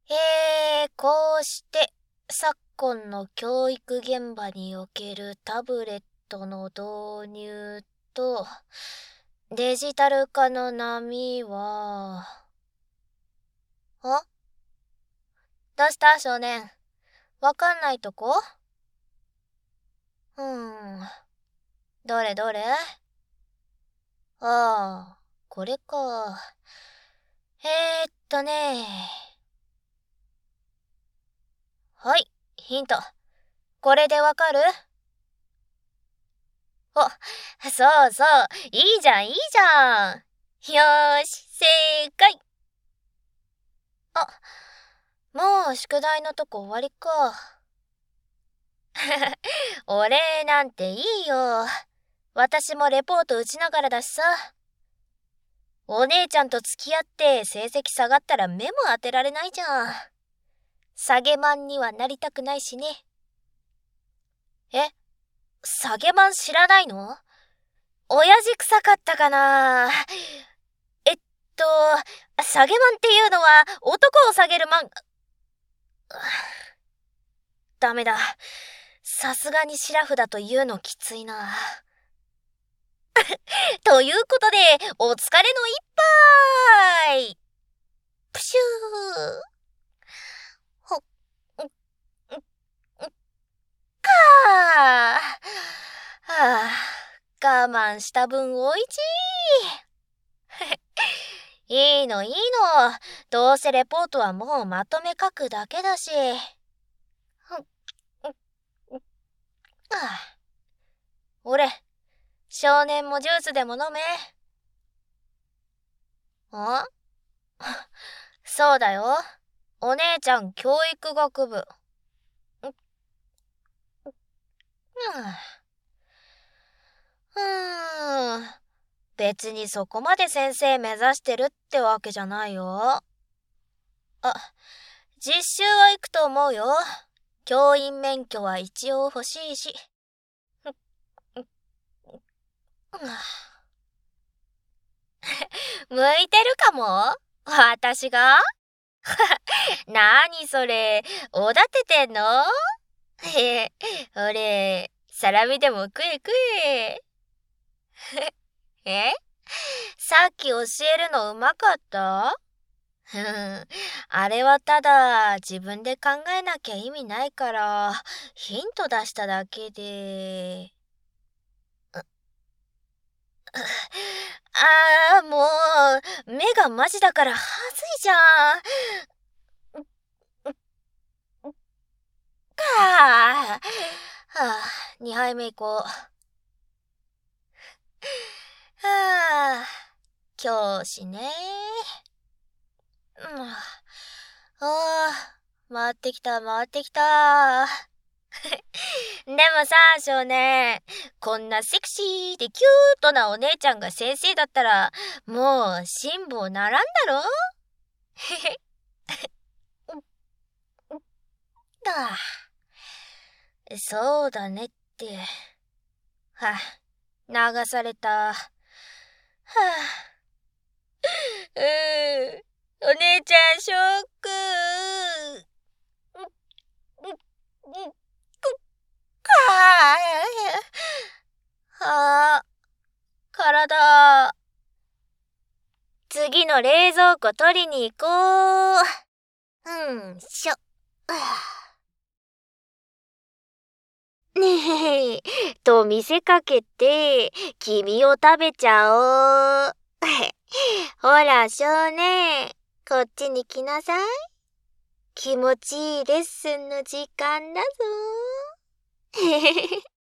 こうして昨今の教育現場におけるタブレットの導入とデジタル化の波は、どうした少年？わかんないとこ？どれどれ？これか。ね。はい、ヒント。これでわかる？そうそう、いいじゃんいいじゃん。よーし、正解。もう宿題のとこ終わりか。お礼なんていいよ。私もレポート打ちながらだしさ。お姉ちゃんと付き合って成績下がったら目も当てられないじゃん。下げマンにはなりたくないしね。下げマン知らないの？親父臭かったかな。下げマンっていうのは男を下げるマン。ダメだ。さすがにシラフだと言うのきついな。ということで、お疲れの一杯。プシュー。我慢した分おいしい。いいのいいの。どうせレポートはもうまとめ書くだけだし。俺、少年もジュースでも飲め。そうだよ。お姉ちゃん教育学部。別にそこまで先生目指してるってわけじゃないよ。実習は行くと思うよ。教員免許は一応欲しいし。向いてるかも？私が？なにそれ、おだててんの？俺、サラミでも食え食え。さっき教えるのうまかった？あれはただ自分で考えなきゃ意味ないからヒント出しただけで。もう目がマジだからはずいじゃん。2杯目行こう。教師ね。回ってきた回ってきた。でもさ、少年、こんなセクシーでキュートなお姉ちゃんが先生だったら、もう辛抱ならんだろ？そうだねって。流された。お姉ちゃんショック。体。次の冷蔵庫取りに行こう。しょ。ねえ、と見せかけて、君を食べちゃおう。ほら、少年、こっちに来なさい。気持ちいいレッスンの時間だぞ。